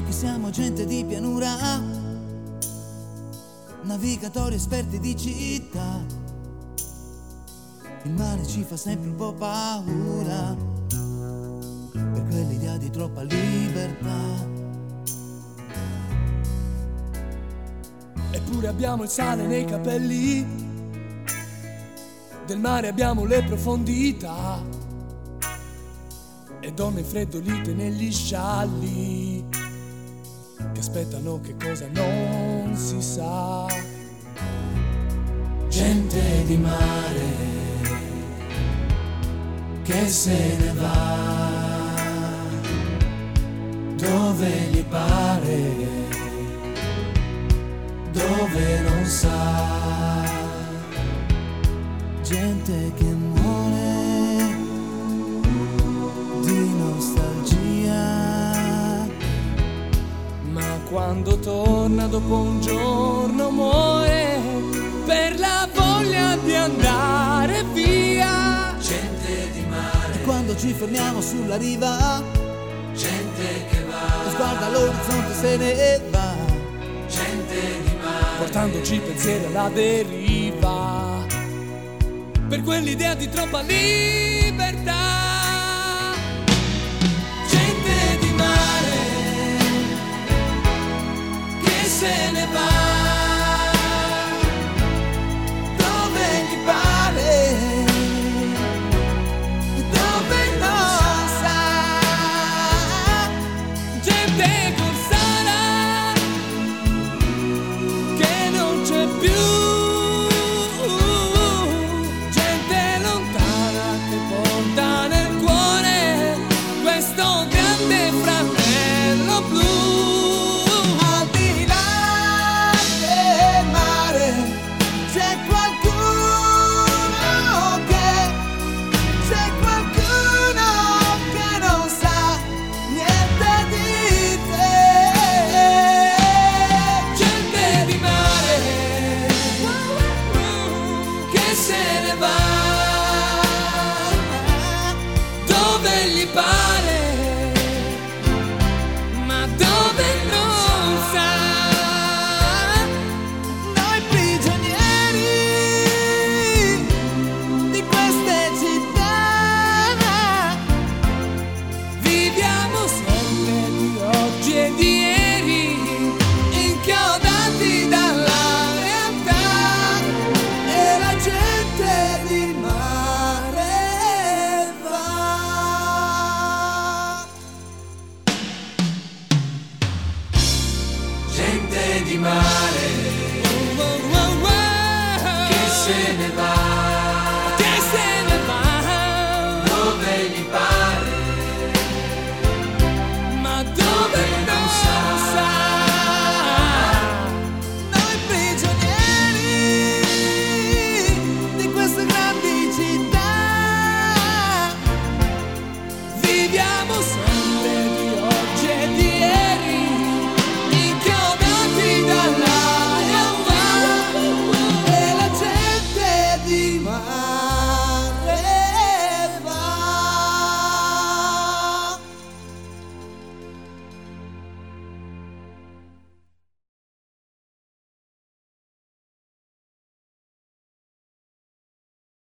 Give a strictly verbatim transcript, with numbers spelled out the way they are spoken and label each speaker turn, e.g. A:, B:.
A: che siamo gente di pianura, navigatori esperti di città. Il mare ci fa sempre un po' paura, per quell'idea di troppa libertà.
B: Eppure abbiamo il sale nei capelli, del mare abbiamo le profondità, e donne freddolite negli scialli che aspettano che cosa non si sa.
A: Gente di mare che se ne va dove gli pare, dove non sa. Gente che muore di nostalgia,
B: ma quando torna dopo un giorno muore per la voglia di andare via.
A: Gente di mare, e quando ci fermiamo sulla riva, gente che va, sguarda all'orizzonte se ne va. Gente di mare,
B: portandoci pensieri alla deriva, per quell'idea di troppa libertà.
A: Gente di mare che se ne va dove gli pare, dove non sa.
B: Gente corsara che non c'è più,
A: Dove gli pare.